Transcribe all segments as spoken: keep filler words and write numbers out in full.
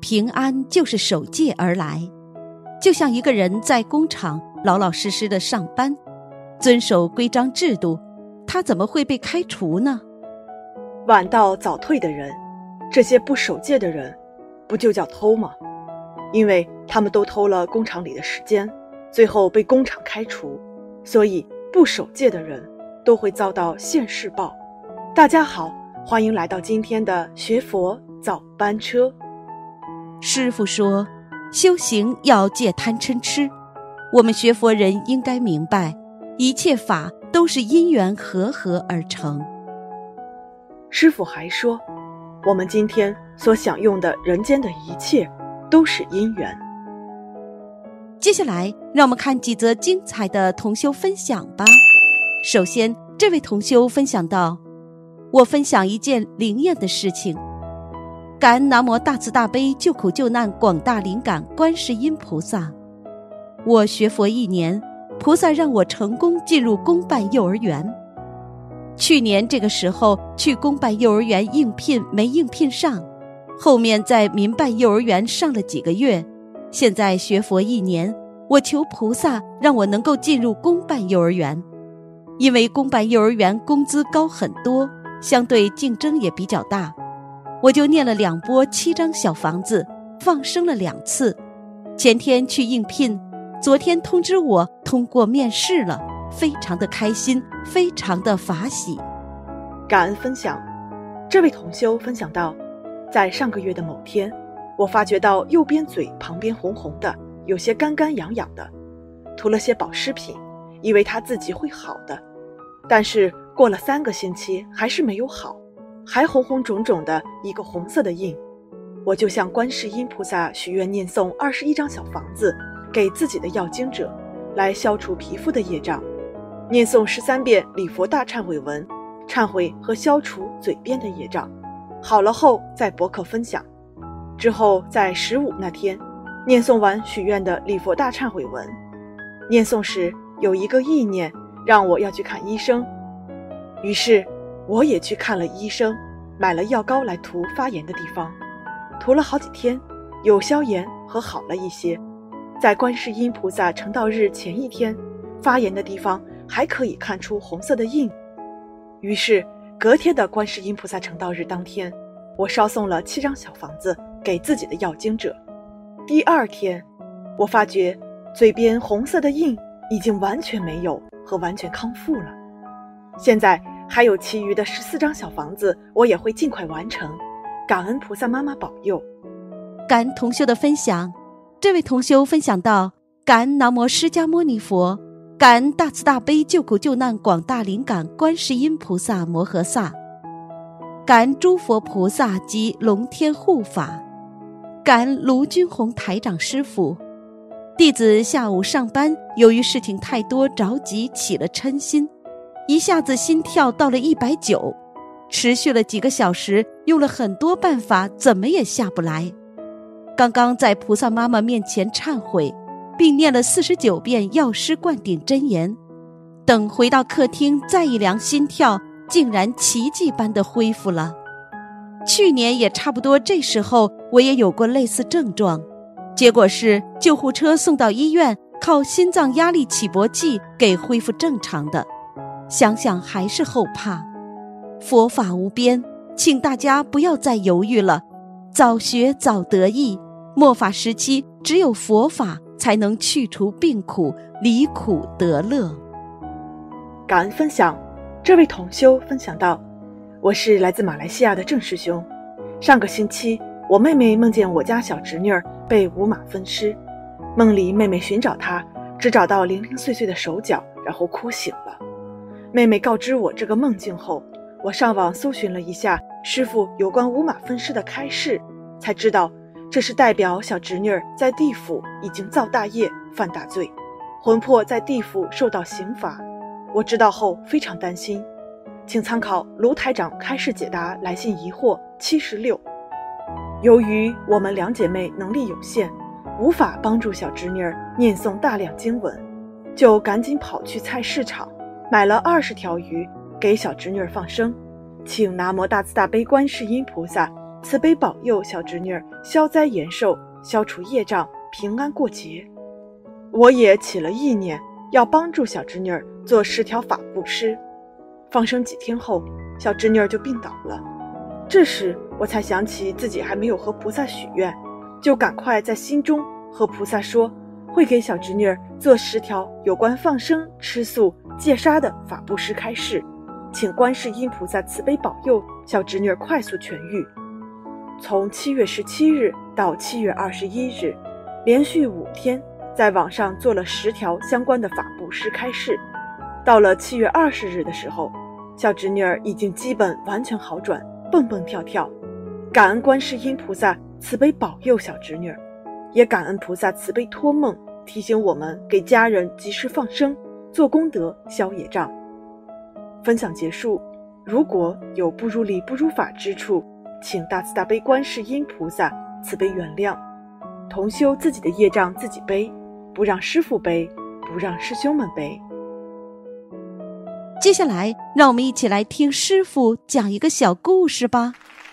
平安就是守戒而来。就像一个人在工厂老老实实的上班，遵守规章制度，他怎么会被开除呢？ 晚到早退的人，这些不守戒的人，不就叫偷吗？因为他们都偷了工厂里的时间，最后被工厂开除，所以不守戒的人都会遭到现世报。大家好，欢迎来到今天的学佛早班车。 师父说，修行要戒贪嗔痴，我们学佛人应该明白，一切法都是因缘和合而成。 师父还说，我们今天所享用的人间的一切都是因缘。 接下来让我们看几则精彩的同修分享吧。首先，这位同修分享到，我分享一件灵验的事情。感恩南无大慈大悲救苦救难广大灵感观世音菩萨。我学佛一年，菩萨让我成功进入公办幼儿园。去年这个时候去公办幼儿园应聘没应聘上，后面在民办幼儿园上了几个月，现在学佛一年，我求菩萨让我能够进入公办幼儿园。因为公办幼儿园工资高很多，相对竞争也比较大，我就念了两波七张小房子，放生了两次。前天去应聘，昨天通知我通过面试了，非常的开心，非常的法喜。 感恩分享，这位同修分享到，在上个月的某天，我发觉到右边嘴旁边红红的，有些干干痒痒的，涂了些保湿品，以为他自己会好的，但是过了三个星期还是没有好，还红红肿肿的一个红色的印。我就向观世音菩萨许愿念诵二十一张小房子给自己的要经者，来消除皮肤的业障，念诵十三遍礼佛大忏悔文，忏悔和消除嘴边的业障。好了后再博客分享。之后在十五那天念诵完许愿的礼佛大忏悔文，念诵时有一个意念让我要去看医生，于是我也去看了医生，买了药膏来涂发炎的地方，涂了好几天，有消炎和好了一些。在观世音菩萨成道日前一天，发炎的地方还可以看出红色的印。于是隔天的观世音菩萨成道日当天，我烧送了七张小房子给自己的要经者。第二天，我发觉嘴边红色的印已经完全没有和完全康复了。现在还有其余的十四张小房子，我也会尽快完成。感恩菩萨妈妈保佑。 感恩同修的分享。这位同修分享到，感恩南无释迦牟尼佛，感恩大慈大悲救苦救难广大灵感观世音菩萨摩诃萨，感恩诸佛菩萨及龙天护法，感恩卢军宏台长师父。弟子下午上班，由于事情太多着急，起了嗔心，一下子心跳到了一百九，持续了几个小时，用了很多办法，怎么也下不来。刚刚在菩萨妈妈面前忏悔，并念了四十九遍药师灌顶真言，等回到客厅再一量心跳，竟然奇迹般的恢复了。去年也差不多这时候我也有过类似症状，结果是救护车送到医院，靠心脏压力起搏剂给恢复正常的。想想还是后怕。佛法无边，请大家不要再犹豫了，早学早得益。末法时期，只有佛法才能去除病苦，离苦得乐。 感恩分享，这位同修分享到，我是来自马来西亚的郑师兄。上个星期，我妹妹梦见我家小侄女儿被五马分尸，梦里妹妹寻找她，只找到零零碎碎的手脚，然后哭醒了。妹妹告知我这个梦境后，我上网搜寻了一下师父有关五马分尸的开示，才知道这是代表小侄女儿在地府已经造大业犯大罪，魂魄在地府受到刑罚。我知道后非常担心，请参考卢台长开示解答来信疑惑七十六。由于我们两姐妹能力有限，无法帮助小侄女儿念诵大量经文，就赶紧跑去菜市场买了二十条鱼给小侄女儿放生，请南无大慈大悲观世音菩萨慈悲保佑小侄女儿消灾延寿，消除业障，平安过节。我也起了意念，要帮助小侄女儿做十条法布施。放生几天后，小侄女儿就病倒了。这时我才想起自己还没有和菩萨许愿，就赶快在心中和菩萨说，会给小侄女儿做十条有关放生、吃素、戒杀的法布施开示，请观世音菩萨慈悲保佑小侄女儿快速痊愈。从七月十七日到七月二十一日，连续五天在网上做了十条相关的法布施开示。到了七月二十日的时候，小侄女儿已经基本完全好转，蹦蹦跳跳。感恩观世音菩萨慈悲保佑小侄女儿，也感恩菩萨慈悲托梦提醒我们给家人及时放生，做功德消业障。分享结束，如果有不如理不如法之处，请大慈大悲观世音菩萨慈悲原谅。同修自己的业障自己背，不让师父背，不让师兄们背。 接下来让我们一起来听师父讲一个小故事吧。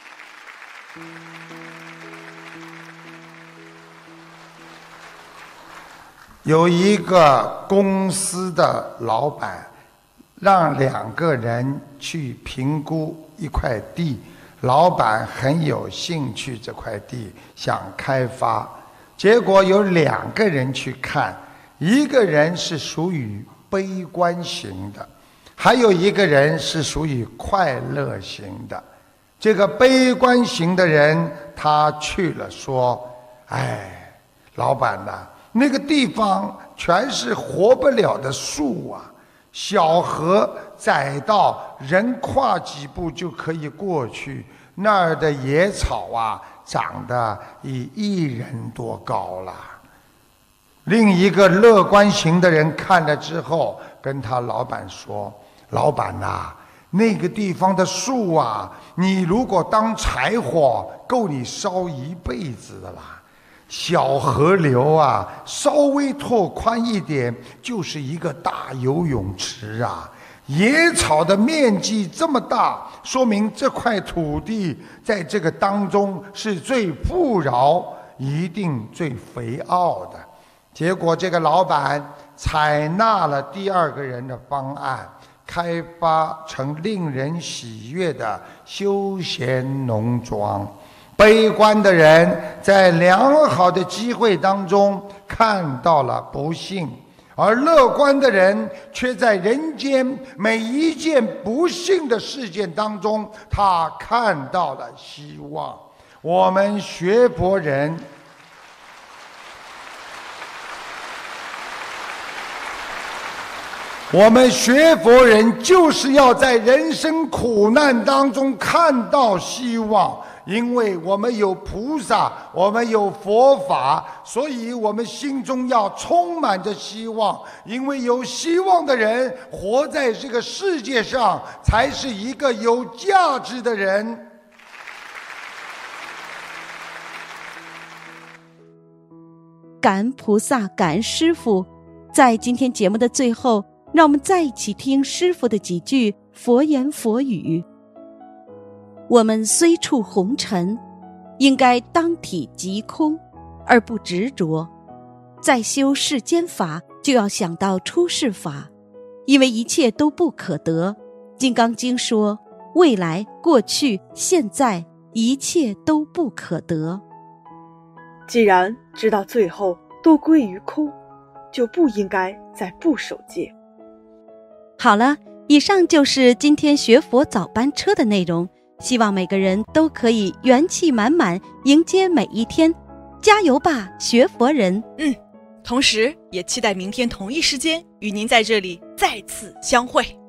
有一个公司的老板让两个人去评估一块地，老板很有兴趣这块地，想开发。结果有两个人去看，一个人是属于悲观型的，还有一个人是属于快乐型的。这个悲观型的人他去了，说：哎，老板呐，那个地方全是活不了的树啊，小河窄到人跨几步就可以过去，那儿的野草啊长得已一人多高了。另一个乐观型的人看了之后跟他老板说：老板呐，那个地方的树啊，你如果当柴火够你烧一辈子的啦。小河流啊，稍微拓宽一点就是一个大游泳池啊。野草的面积这么大，说明这块土地在这个当中是最富饶，一定最肥沃的。结果这个老板采纳了第二个人的方案，开发成令人喜悦的休闲农庄。悲观的人在良好的机会当中看到了不幸，而乐观的人却在人间每一件不幸的事件当中，他看到了希望。我们学佛人我们学佛人就是要在人生苦难当中看到希望，因为我们有菩萨，我们有佛法，所以我们心中要充满着希望。因为有希望的人活在这个世界上，才是一个有价值的人。 感恩菩萨，感恩师父。在今天节目的最后，让我们再一起听师父的几句佛言佛语。我们虽处红尘，应该当体即空，而不执着。在修世间法，就要想到出世法，因为一切都不可得。金刚经说，未来、过去、现在，一切都不可得。 既然知道最后都归于空，就不应该再不守戒。 好了，以上就是今天学佛早班车的内容。希望每个人都可以元气满满迎接每一天，加油吧，学佛人！ 嗯，同时也期待明天同一时间与您在这里再次相会。